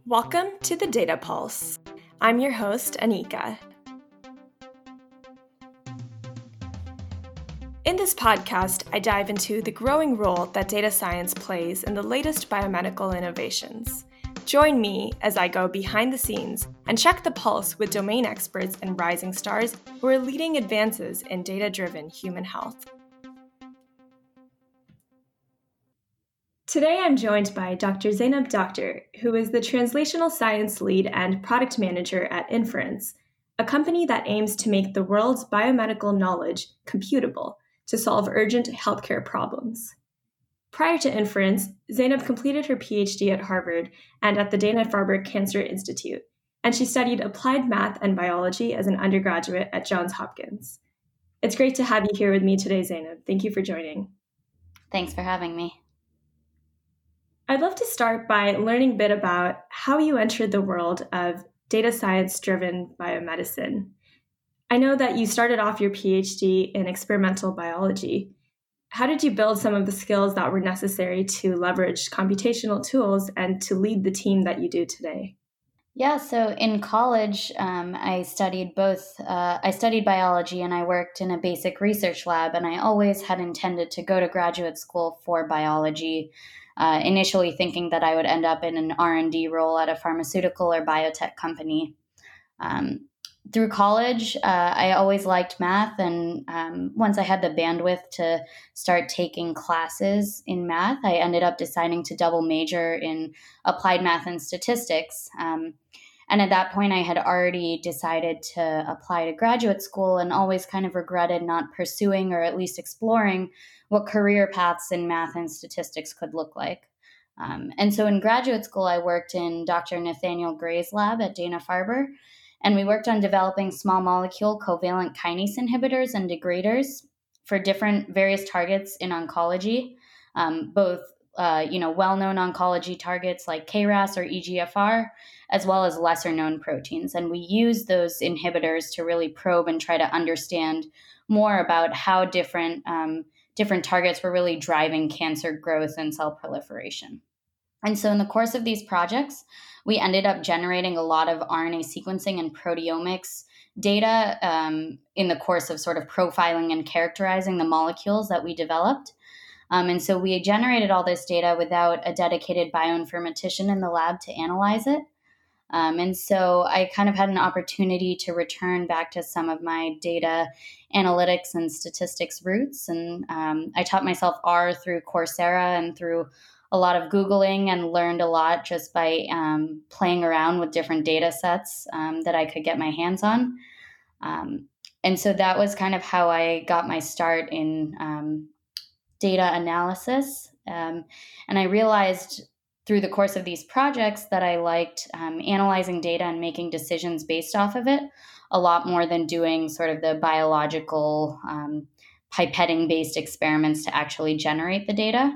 Welcome to the Data Pulse. I'm your host, Anika. In this podcast, I dive into the growing role that data science plays in the latest biomedical innovations. Join me as I go behind the scenes and check the pulse with domain experts and rising stars who are leading advances in data-driven human health. Today, I'm joined by Dr. Zainab Doctor, who is the Translational Science Lead and Product Manager at Inference, a company that aims to make the world's biomedical knowledge computable to solve urgent healthcare problems. Prior to Inference, Zainab completed her PhD at Harvard and at the Dana-Farber Cancer Institute, and she studied applied math and biology as an undergraduate at Johns Hopkins. It's great to have you here with me today, Zainab. Thank you for joining. Thanks for having me. I'd love to start by learning a bit about how you entered the world of data science-driven biomedicine. I know that you started off your PhD in experimental biology. How did you build some of the skills that were necessary to leverage computational tools and to lead the team that you do today? Yeah, so in college, I studied I studied biology and I worked in a basic research lab, and I always had intended to go to graduate school for biology, initially thinking that I would end up in an R&D role at a pharmaceutical or biotech company. Through college, I always liked math, and once I had the bandwidth to start taking classes in math, I ended up deciding to double major in applied math and statistics. And at that point, I had already decided to apply to graduate school and always kind of regretted not pursuing or at least exploring what career paths in math and statistics could look like. And so in graduate school, I worked in Dr. Nathaniel Gray's lab at Dana-Farber, and we worked on developing small molecule covalent kinase inhibitors and degraders for various targets in oncology, both well-known oncology targets like KRAS or EGFR, as well as lesser-known proteins. And we use those inhibitors to really probe and try to understand more about how different targets were really driving cancer growth and cell proliferation. And so in the course of these projects, we ended up generating a lot of RNA sequencing and proteomics data in the course of sort of profiling and characterizing the molecules that we developed. And so we generated all this data without a dedicated bioinformatician in the lab to analyze it. And so I kind of had an opportunity to return back to some of my data analytics and statistics roots. And I taught myself R through Coursera and through a lot of Googling, and learned a lot just by playing around with different data sets that I could get my hands on. And so that was kind of how I got my start in data analysis. And I realized through the course of these projects that I liked analyzing data and making decisions based off of it a lot more than doing sort of the biological pipetting-based experiments to actually generate the data.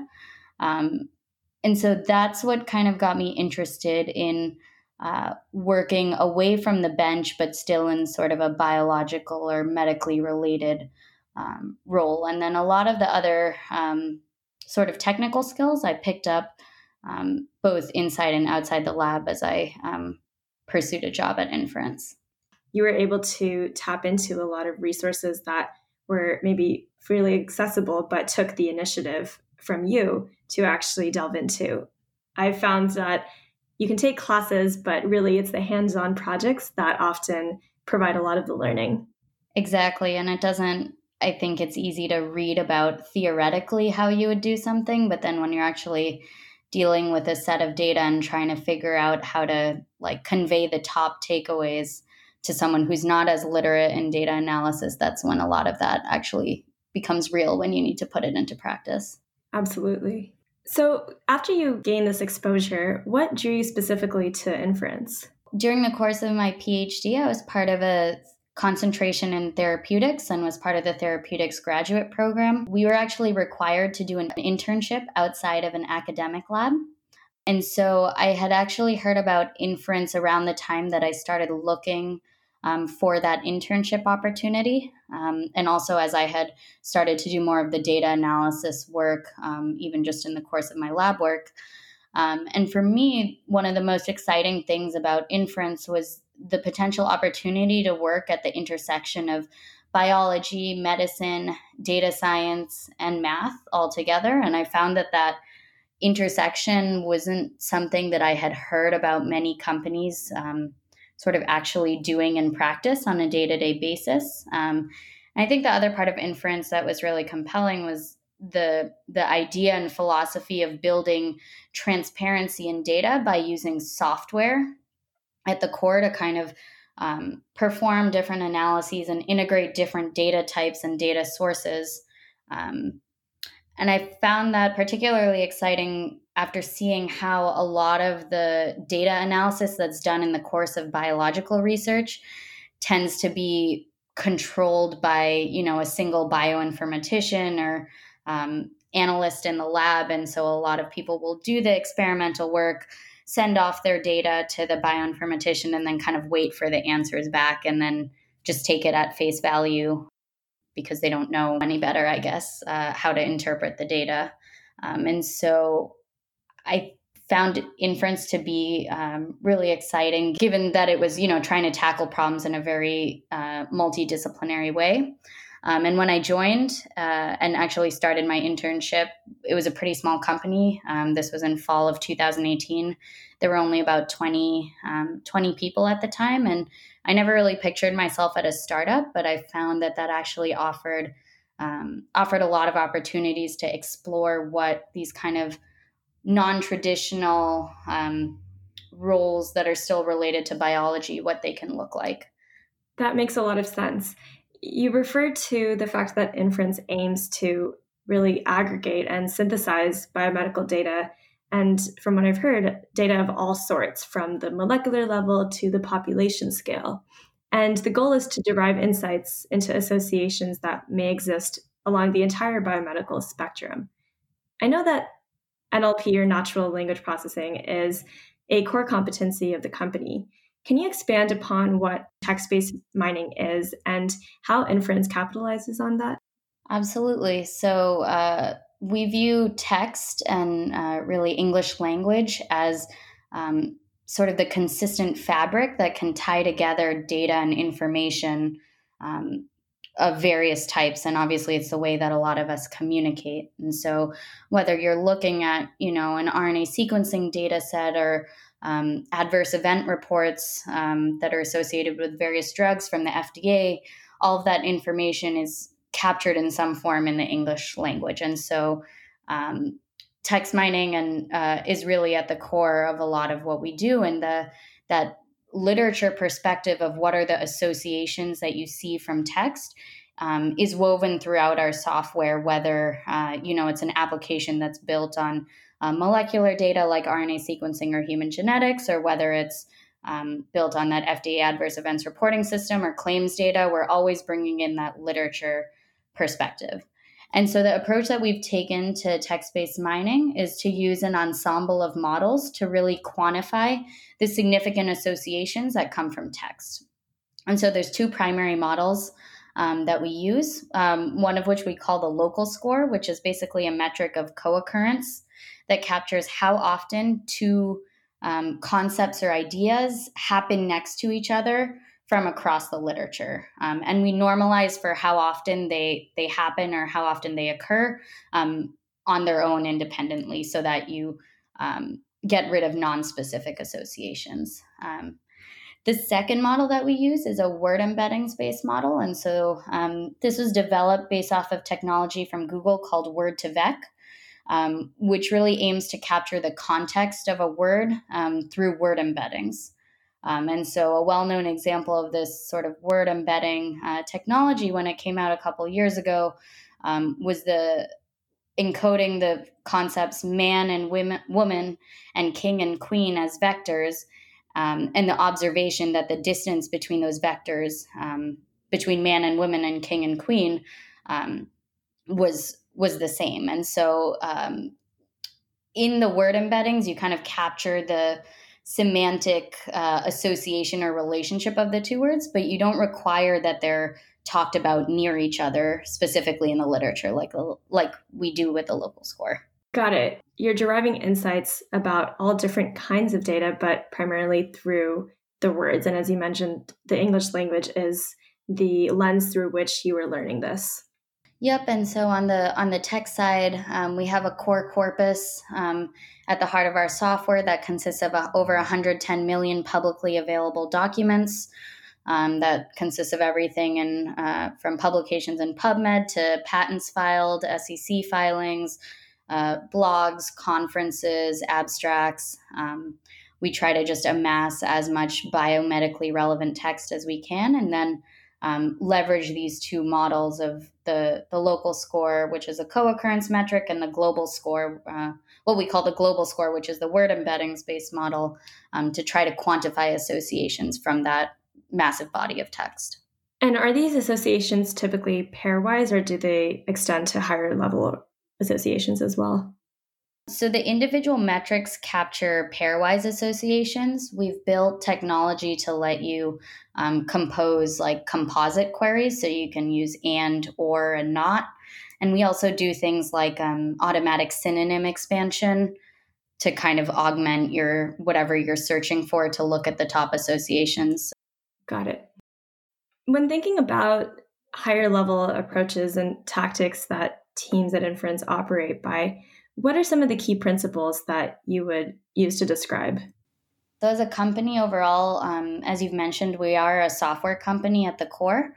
And so that's what kind of got me interested in working away from the bench, but still in sort of a biological or medically related role. And then a lot of the other sort of technical skills I picked up both inside and outside the lab as I pursued a job at Inference. You were able to tap into a lot of resources that were maybe freely accessible, but took the initiative from you to actually delve into. I've found that you can take classes, but really it's the hands-on projects that often provide a lot of the learning. Exactly. And I think it's easy to read about theoretically how you would do something, but then when you're actually dealing with a set of data and trying to figure out how to convey the top takeaways to someone who's not as literate in data analysis, that's when a lot of that actually becomes real when you need to put it into practice. Absolutely. So after you gained this exposure, what drew you specifically to Inference? During the course of my PhD, I was part of a concentration in therapeutics and was part of the therapeutics graduate program. We were actually required to do an internship outside of an academic lab. And so I had actually heard about Inference around the time that I started looking for that internship opportunity. And also as I had started to do more of the data analysis work, even just in the course of my lab work, And for me, one of the most exciting things about inference was the potential opportunity to work at the intersection of biology, medicine, data science, and math all together. And I found that intersection wasn't something that I had heard about many companies sort of actually doing in practice on a day-to-day basis. And I think the other part of inference that was really compelling was the idea and philosophy of building transparency in data by using software at the core to kind of perform different analyses and integrate different data types and data sources. And I found that particularly exciting after seeing how a lot of the data analysis that's done in the course of biological research tends to be controlled by, a single bioinformatician or analyst in the lab. And so a lot of people will do the experimental work, send off their data to the bioinformatician, and then kind of wait for the answers back and then just take it at face value because they don't know any better, I guess, how to interpret the data. And so I found inference to be really exciting, given that it was, trying to tackle problems in a very multidisciplinary way. And when I joined and actually started my internship, it was a pretty small company. This was in fall of 2018. There were only about 20 people at the time. And I never really pictured myself at a startup, but I found that actually offered a lot of opportunities to explore what these kind of non-traditional roles that are still related to biology, what they can look like. That makes a lot of sense. You referred to the fact that inference aims to really aggregate and synthesize biomedical data. And from what I've heard, data of all sorts, from the molecular level to the population scale. And the goal is to derive insights into associations that may exist along the entire biomedical spectrum. I know that NLP, or natural language processing, is a core competency of the company. Can you expand upon what text-based mining is and how inference capitalizes on that? Absolutely. So we view text and really English language as sort of the consistent fabric that can tie together data and information of various types. And obviously, it's the way that a lot of us communicate. And so whether you're looking at, an RNA sequencing data set or adverse event reports that are associated with various drugs from the FDA, all of that information is captured in some form in the English language. And so text mining is really at the core of a lot of what we do. And that literature perspective of what are the associations that you see from text is woven throughout our software, whether it's an application that's built on molecular data like RNA sequencing or human genetics, or whether it's built on that FDA adverse events reporting system or claims data. We're always bringing in that literature perspective. And so the approach that we've taken to text-based mining is to use an ensemble of models to really quantify the significant associations that come from text. And so there's two primary models that we use, one of which we call the local score, which is basically a metric of co-occurrence that captures how often two concepts or ideas happen next to each other from across the literature. And we normalize for how often they happen or how often they occur on their own independently, so that you get rid of non-specific associations. The second model that we use is a word embeddings-based model. And so this was developed based off of technology from Google called Word2Vec, which really aims to capture the context of a word through word embeddings. And so a well-known example of this sort of word embedding technology when it came out a couple years ago was the encoding the concepts man and woman and king and queen as vectors, and the observation that the distance between those vectors, between man and woman and king and queen, was the same. And so in the word embeddings, you kind of capture the semantic association or relationship of the two words, but you don't require that they're talked about near each other, specifically in the literature, like we do with the local score. Got it. you're deriving insights about all different kinds of data, but primarily through the words. And as you mentioned, the English language is the lens through which you were learning this. Yep, and so on the tech side, we have a core corpus at the heart of our software that consists of over 110 million publicly available documents. That consists of everything from publications in PubMed to patents filed, SEC filings, blogs, conferences, abstracts. We try to just amass as much biomedically relevant text as we can, and then leverage these two models of the local score, which is a co-occurrence metric, and the global score, what we call the global score, which is the word embeddings-based model, to try to quantify associations from that massive body of text. And are these associations typically pairwise, or do they extend to higher level associations as well? So the individual metrics capture pairwise associations. We've built technology to let you compose like composite queries, so you can use and, or, and not. And we also do things like automatic synonym expansion to kind of augment your whatever you're searching for to look at the top associations. Got it. When thinking about higher level approaches and tactics that teams at Inference operate by, what are some of the key principles that you would use to describe? So as a company overall, as you've mentioned, we are a software company at the core.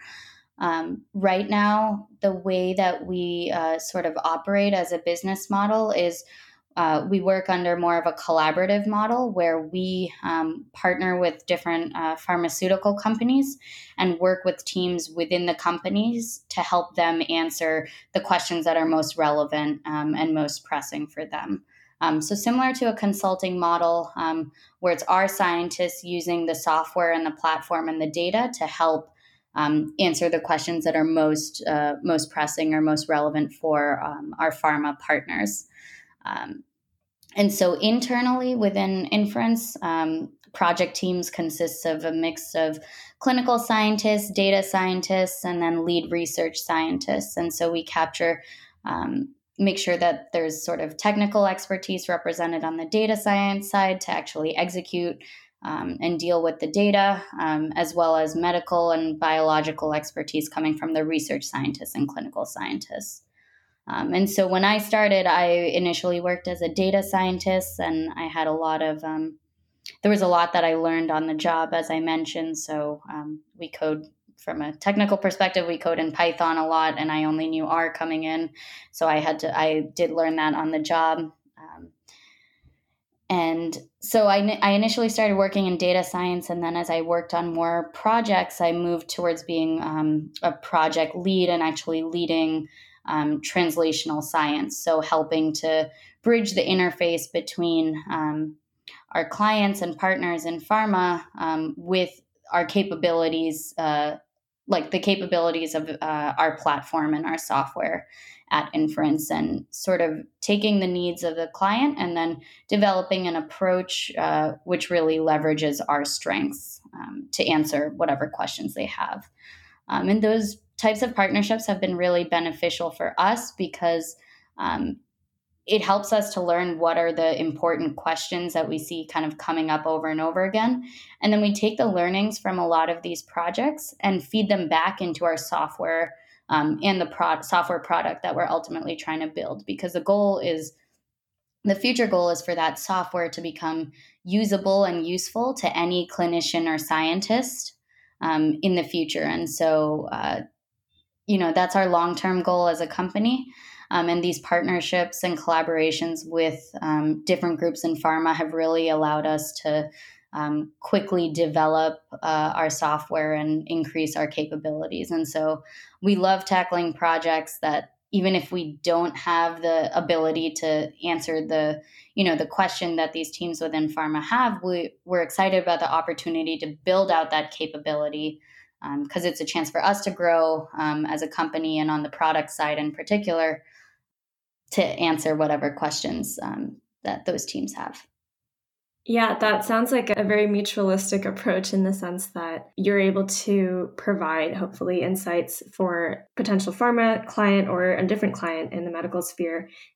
Right now, the way that we sort of operate as a business model is we work under more of a collaborative model where we partner with different pharmaceutical companies and work with teams within the companies to help them answer the questions that are most relevant and most pressing for them. So similar to a consulting model where it's our scientists using the software and the platform and the data to help answer the questions that are most pressing or most relevant for our pharma partners. And so internally within Inference, project teams consists of a mix of clinical scientists, data scientists, and then lead research scientists. And so we capture, make sure that there's sort of technical expertise represented on the data science side to actually execute and deal with the data, as well as medical and biological expertise coming from the research scientists and clinical scientists. And so when I started, I initially worked as a data scientist, and I had a lot of, there was a lot that I learned on the job, as I mentioned. So we code from a technical perspective, we code in Python a lot, and I only knew R coming in. So I did learn that on the job. And so I initially started working in data science, and then as I worked on more projects, I moved towards being a project lead and actually leading translational science. So helping to bridge the interface between our clients and partners in pharma with our capabilities, like the capabilities of our platform and our software at Inference, and sort of taking the needs of the client and then developing an approach which really leverages our strengths to answer whatever questions they have. And those types of partnerships have been really beneficial for us because it helps us to learn what are the important questions that we see kind of coming up over and over again. And then we take the learnings from a lot of these projects and feed them back into our software and the software product that we're ultimately trying to build, because the future goal is for that software to become usable and useful to any clinician or scientist in the future. And so, that's our long-term goal as a company. And these partnerships and collaborations with different groups in pharma have really allowed us to quickly develop our software and increase our capabilities. And so we love tackling projects that, even if we don't have the ability to answer the question that these teams within pharma have, we're excited about the opportunity to build out that capability because it's a chance for us to grow as a company, and on the product side in particular, to answer whatever questions that those teams have. Yeah, that sounds like a very mutualistic approach in the sense that you're able to provide, hopefully, insights for potential pharma client or a different client in the medical sphere.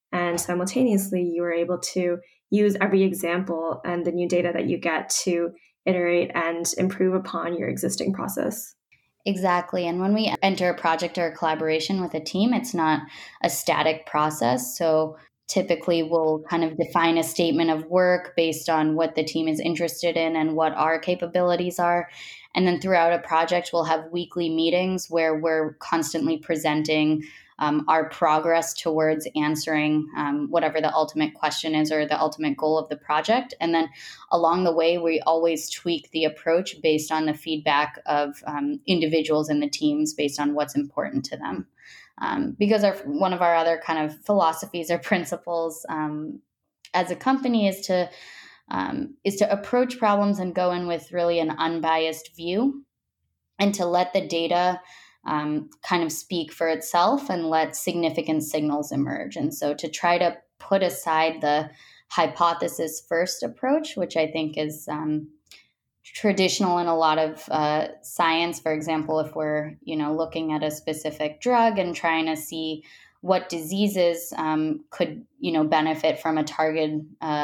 And simultaneously, you were able to use every example and the new data that you get to iterate and improve upon your existing process. Exactly. And when we enter a project or a collaboration with a team, it's not a static process. So typically we'll kind of define a statement of work based on what the team is interested in and what our capabilities are. And then throughout a project, we'll have weekly meetings where we're constantly presenting our progress towards answering whatever the ultimate question is or the ultimate goal of the project. And then along the way, we always tweak the approach based on the feedback of individuals in the teams based on what's important to them. Because one of our other kind of philosophies or principles as a company is to approach problems and go in with really an unbiased view and to let the data kind of speak for itself and let significant signals emerge. And so to try to put aside the hypothesis first approach, which I think is traditional in a lot of science. For example, if we're looking at a specific drug and trying to see what diseases could benefit from a targeted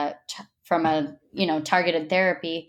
therapy.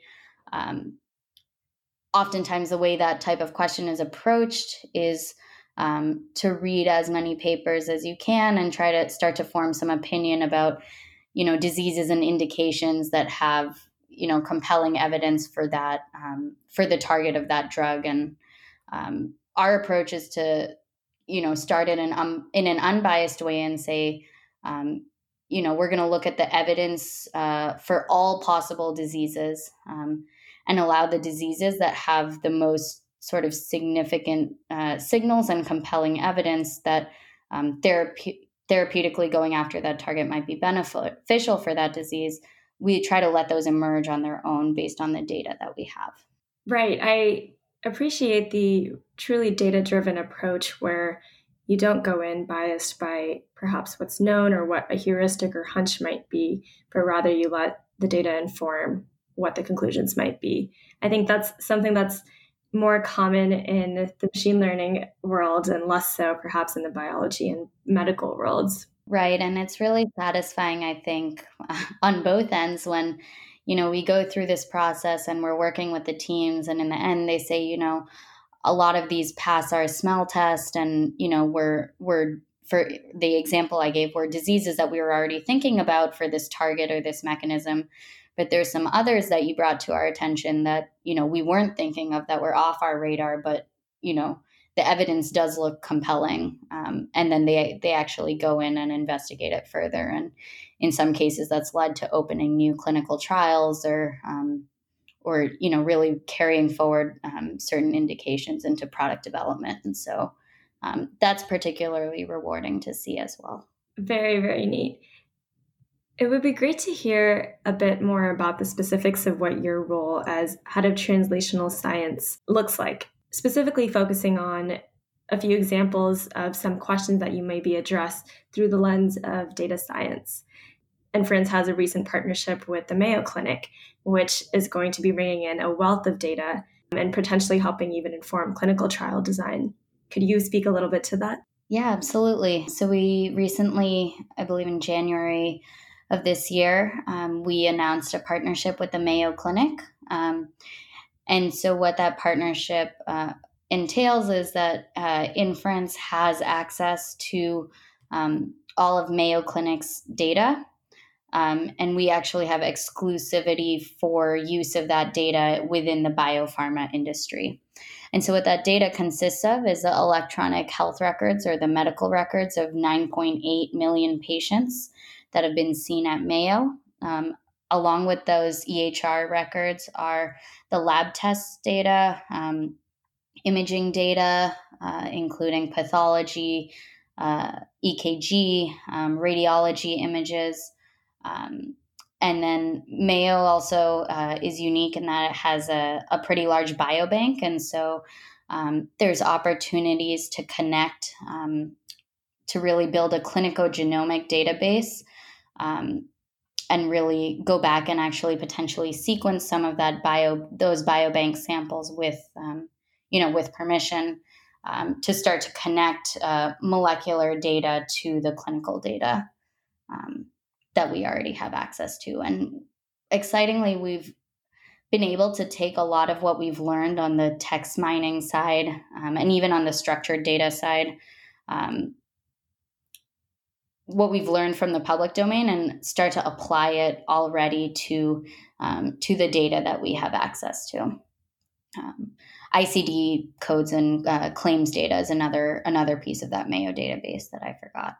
Oftentimes, the way that type of question is approached is to read as many papers as you can and try to start to form some opinion about diseases and indications that have compelling evidence for that for the target of that drug. And our approach is to start in an unbiased way and say we're going to look at the evidence for all possible diseases and allow the diseases that have the most sort of significant signals and compelling evidence that therapeutically going after that target might be beneficial for that disease. We try to let those emerge on their own based on the data that we have. Right. I appreciate the truly data-driven approach where you don't go in biased by perhaps what's known or what a heuristic or hunch might be, but rather you let the data inform what the conclusions might be. I think that's something that's more common in the machine learning world and less so perhaps in the biology and medical worlds. Right. And it's really satisfying, I think, on both ends when, we go through this process and we're working with the teams and in the end they say, a lot of these pass our smell test and, we're for the example I gave were diseases that we were already thinking about for this target or this mechanism. But there's some others that you brought to our attention that, we weren't thinking of that were off our radar, but, the evidence does look compelling. And then they actually go in and investigate it further. And in some cases, that's led to opening new clinical trials or really carrying forward certain indications into product development. And so that's particularly rewarding to see as well. Very, very neat. It would be great to hear a bit more about the specifics of what your role as head of translational science looks like, specifically focusing on a few examples of some questions that you may be addressed through the lens of data science. Inference has a recent partnership with the Mayo Clinic, which is going to be bringing in a wealth of data and potentially helping even inform clinical trial design. Could you speak a little bit to that? Yeah, absolutely. So we recently, I believe in January of this year, we announced a partnership with the Mayo Clinic. And so what that partnership entails is that Inference has access to all of Mayo Clinic's data. And we actually have exclusivity for use of that data within the biopharma industry. And so what that data consists of is the electronic health records or the medical records of 9.8 million patients that have been seen at Mayo. Along with those EHR records are the lab test data, imaging data, including pathology, EKG, radiology images. And then Mayo also is unique in that it has a pretty large biobank. And so there's opportunities to connect to really build a clinicogenomic database and really go back and actually potentially sequence some of those biobank samples with permission to start to connect molecular data to the clinical data. that we already have access to. And excitingly, we've been able to take a lot of what we've learned on the text mining side, and even on the structured data side, what we've learned from the public domain, and start to apply it already to the data that we have access to. ICD codes and claims data is another piece of that Mayo database that I forgot.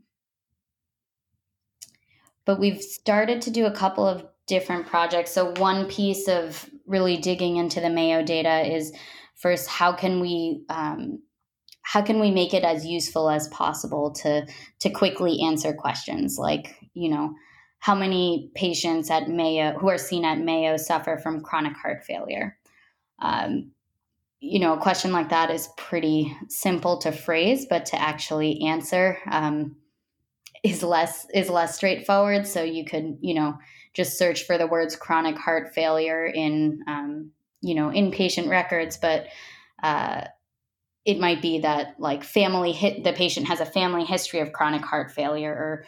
But we've started to do a couple of different projects. So one piece of really digging into the Mayo data is, first, how can we make it as useful as possible to quickly answer questions like, how many patients at Mayo who are seen at Mayo suffer from chronic heart failure? A question like that is pretty simple to phrase, but to actually answer is less straightforward. So you could, just search for the words chronic heart failure in patient records, but it might be that like the patient has a family history of chronic heart failure,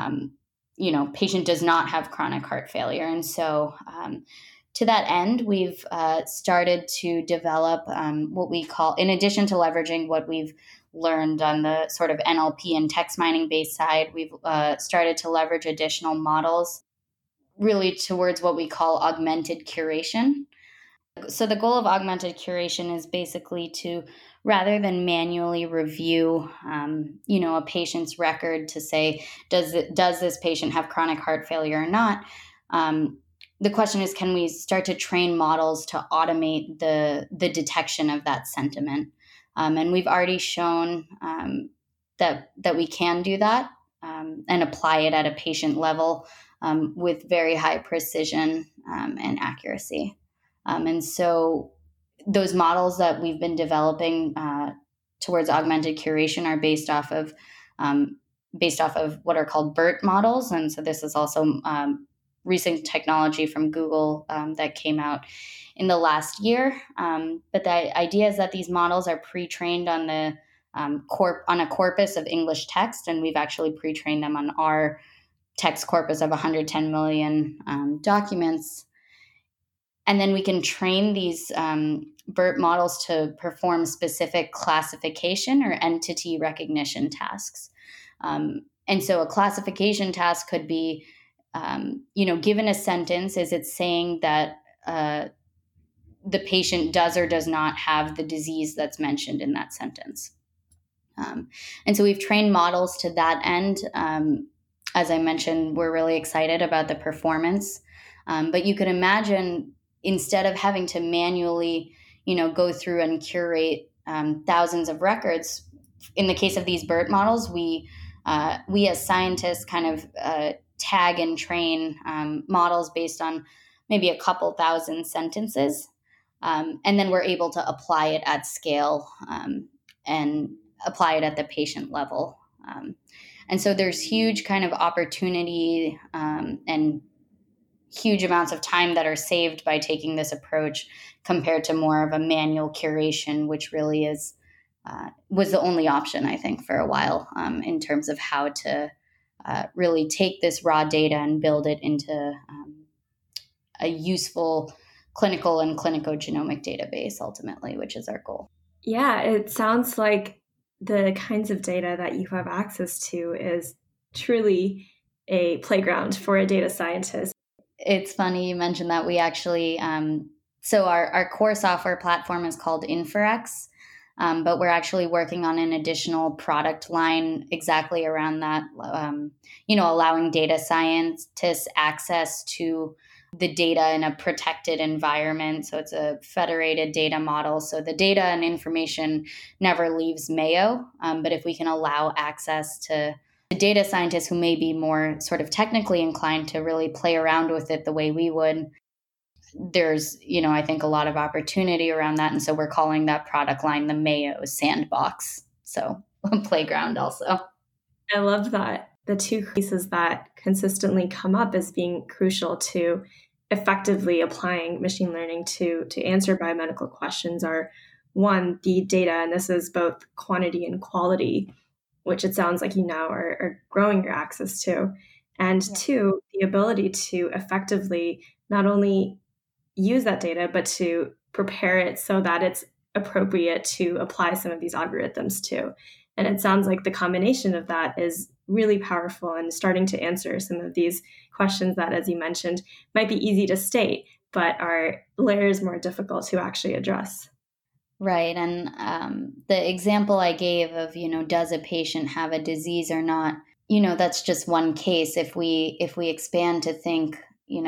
or patient does not have chronic heart failure. And so to that end, we've started to develop what we call, in addition to leveraging what we've learned on the sort of NLP and text mining based side, we've started to leverage additional models really towards what we call augmented curation. So the goal of augmented curation is basically to, rather than manually review, a patient's record to say, does this patient have chronic heart failure or not? The question is, can we start to train models to automate the detection of that sentiment? And we've already shown that we can do that and apply it at a patient level with very high precision and accuracy. And so those models that we've been developing towards augmented curation are based off of what are called BERT models. And so this is also recent technology from Google that came out in the last year. But the idea is that these models are pre-trained on the on a corpus of English text, and we've actually pre-trained them on our text corpus of 110 million documents. And then we can train these BERT models to perform specific classification or entity recognition tasks. And so a classification task could be, given a sentence, is it saying that the patient does or does not have the disease that's mentioned in that sentence? And so we've trained models to that end. As I mentioned, we're really excited about the performance. But you could imagine, instead of having to manually, go through and curate thousands of records, in the case of these BERT models, we as scientists kind of tag and train models based on maybe a couple thousand sentences. And then we're able to apply it at scale and apply it at the patient level. And so there's huge kind of opportunity and huge amounts of time that are saved by taking this approach compared to more of a manual curation, which really was the only option, I think, for a while in terms of how to really take this raw data and build it into a useful clinical and clinicogenomic database ultimately, which is our goal. Yeah, it sounds like the kinds of data that you have access to is truly a playground for a data scientist. It's funny you mentioned that. We actually, so our core software platform is called Inferex, but we're actually working on an additional product line exactly around that, allowing data scientists access to the data in a protected environment. So it's a federated data model. So the data and information never leaves Mayo. But if we can allow access to the data scientists who may be more sort of technically inclined to really play around with it the way we would, there's, I think a lot of opportunity around that. And so we're calling that product line the Mayo Sandbox. So a playground also. I love that. The two pieces that consistently come up as being crucial to effectively applying machine learning to answer biomedical questions are, one, the data, and this is both quantity and quality, which it sounds like you now are growing your access to. And Yeah. two, the ability to effectively not only use that data, but to prepare it so that it's appropriate to apply some of these algorithms to. And it sounds like the combination of that is really powerful and starting to answer some of these questions that, as you mentioned, might be easy to state, but are layers more difficult to actually address. Right. And the example I gave of, does a patient have a disease or not, that's just one case. If we expand to think,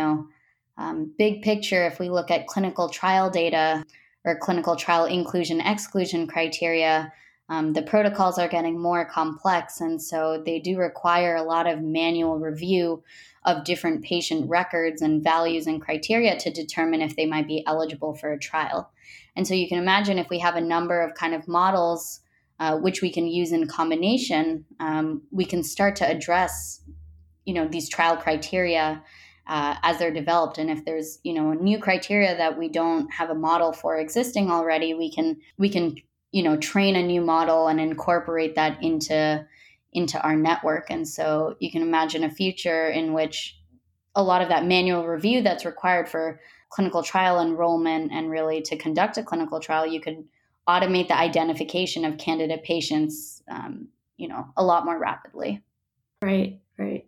big picture, if we look at clinical trial data or clinical trial inclusion-exclusion criteria, the protocols are getting more complex. And so they do require a lot of manual review of different patient records and values and criteria to determine if they might be eligible for a trial. And so you can imagine if we have a number of kind of models which we can use in combination, we can start to address, these trial criteria as they're developed. And if there's, a new criteria that we don't have a model for existing already, we can train a new model and incorporate that into our network. And so you can imagine a future in which a lot of that manual review that's required for clinical trial enrollment and really to conduct a clinical trial, you could automate the identification of candidate patients, a lot more rapidly. Right.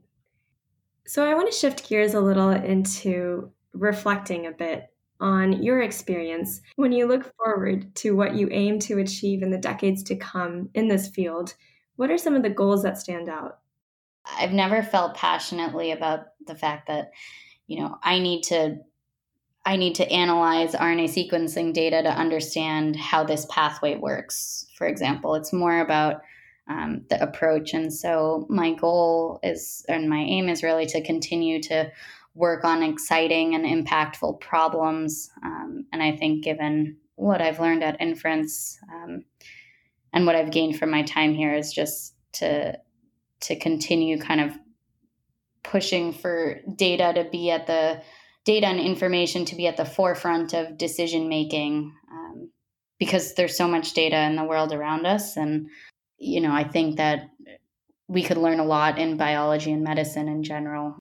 So I want to shift gears a little into reflecting a bit on your experience. When you look forward to what you aim to achieve in the decades to come in this field, what are some of the goals that stand out? I've never felt passionately about the fact that, I need to analyze RNA sequencing data to understand how this pathway works. For example, it's more about the approach. And so my goal is, and my aim is really to continue to work on exciting and impactful problems. And I think given what I've learned at Inference and what I've gained from my time here is just to continue kind of pushing for data and information to be at the forefront of decision making, because there's so much data in the world around us. And, I think that we could learn a lot in biology and medicine in general,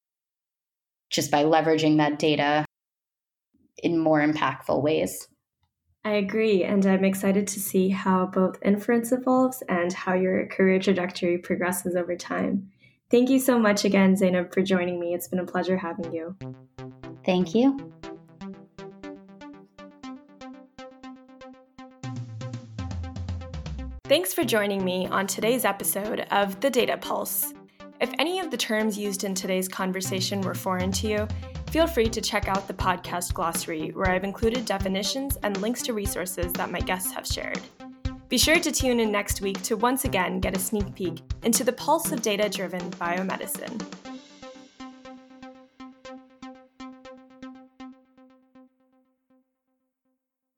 just by leveraging that data in more impactful ways. I agree, and I'm excited to see how both Inference evolves and how your career trajectory progresses over time. Thank you so much again, Zainab, for joining me. It's been a pleasure having you. Thank you. Thanks for joining me on today's episode of The Data Pulse. If any of the terms used in today's conversation were foreign to you, feel free to check out the podcast glossary, where I've included definitions and links to resources that my guests have shared. Be sure to tune in next week to once again get a sneak peek into the pulse of data-driven biomedicine.